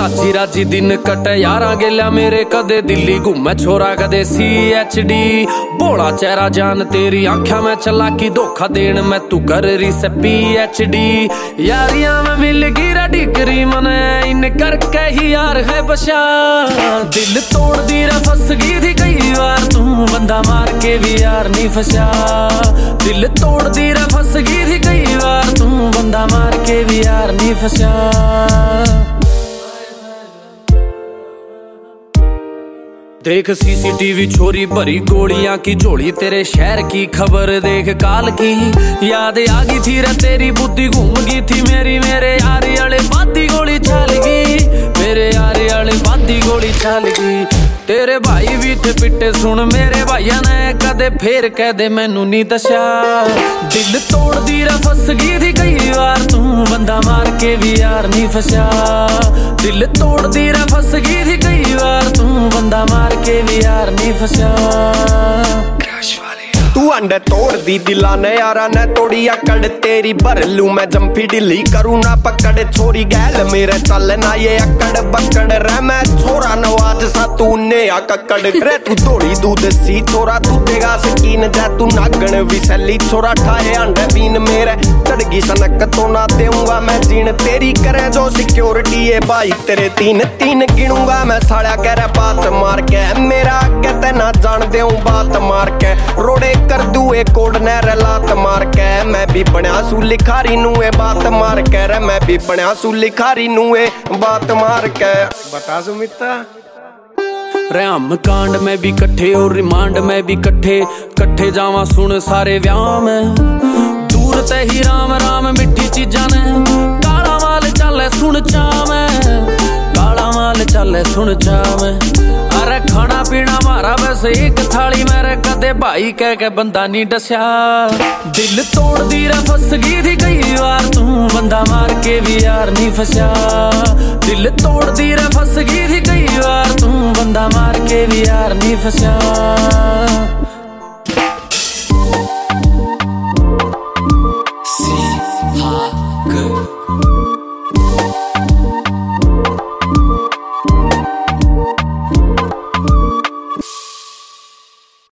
राजी राजी दिन कटे यारा गेल्या मेरे, कदे दिल्ली घूमे छोरा कदे CHD। बोला चेहरा जान तेरी आँखा में चला की, धोखा देन में तू कर रही से PhD। यारियां में मिल गिरा डिग्री मने, इन करके ही यार है बशा। दिल तोड़ दी रे फंस गई थी कई बार, तू बंदा मार के भी यार नहीं फंसा। दिल तोड़ दी रे फंस गई थी कई बार, तू बंदा मार के भी यार नहीं फंसा। देख CCTV छोरी भरी गोलियां की झोली, तेरे शहर की खबर देख काल की। याद आ गई थी रे तेरी बुद्धि घूम गई थी मेरी, मेरे यार वाले बाती गोली चल गई, मेरे यार वाले बाती गोली चल गई। तेरे भाई भी थे पिटे सुन मेरे भाइया ने, कदे फेर कह दे मैनू नहीं दशा। दिल तोड़ दी रे फंस गई थी कई बार, तू बंदा मार के भी यार नहीं फंसा। दिल तोड़ दी रे फंस गई थी कई बार, तू बंदा मार के भी यार नहीं फंसा। तू अंडे तोड़ दी दिला ने यारा ने तोड़ी अकड़, तेरी भर लू मैं जंफी ढिली करूँ ना पकड़। छोरी गैल मेरे चल ना ये अकड़ बकड़ रे, मैं छोरा नवाज सा तू ने अकड़ रे। तू थोड़ी दूध सी छोरा तू देगा सकीन, जा तू नागण विसली छोरा ठाए अंडे बीन मेरे। चढ़गी सनक तो ना देऊंगा मैं जीन, तेरी करे जो सिक्योरिटी है भाई तेरे तीन तीन गिनूंगा मैं। साड़ा कह रहा बात मार के मेरा कहते ना जान देऊं बात मार के, रोड़े कर दू एक कोड ने लात मार के। मैं भी बनया सू लिखारी नुए बात मार के रे, मैं भी बनया सू लिखारी नुए बात मार के। बता सुमिता रे हम कांड में भी कट्ठे और रिमांड में भी कट्ठे, कट्ठे जावा सुन सारे व्याह में। दूर ते ही राम राम मिठी चीजा ने, काला माल चले सुन चा में, काला माल चले सुन चा में। अरे खाना पीना मारा बस एक थाली मेरे, कदे भाई कह के बंदा नहीं डस्या। दिल तोड़ दी रे फंस गई थी कई बार, तू बंदा मार के भी यार नहीं फंसा। दिल तोड़ दी रे फंस गई थी कई बार, तू बंदा मार के भी यार नहीं फंसा।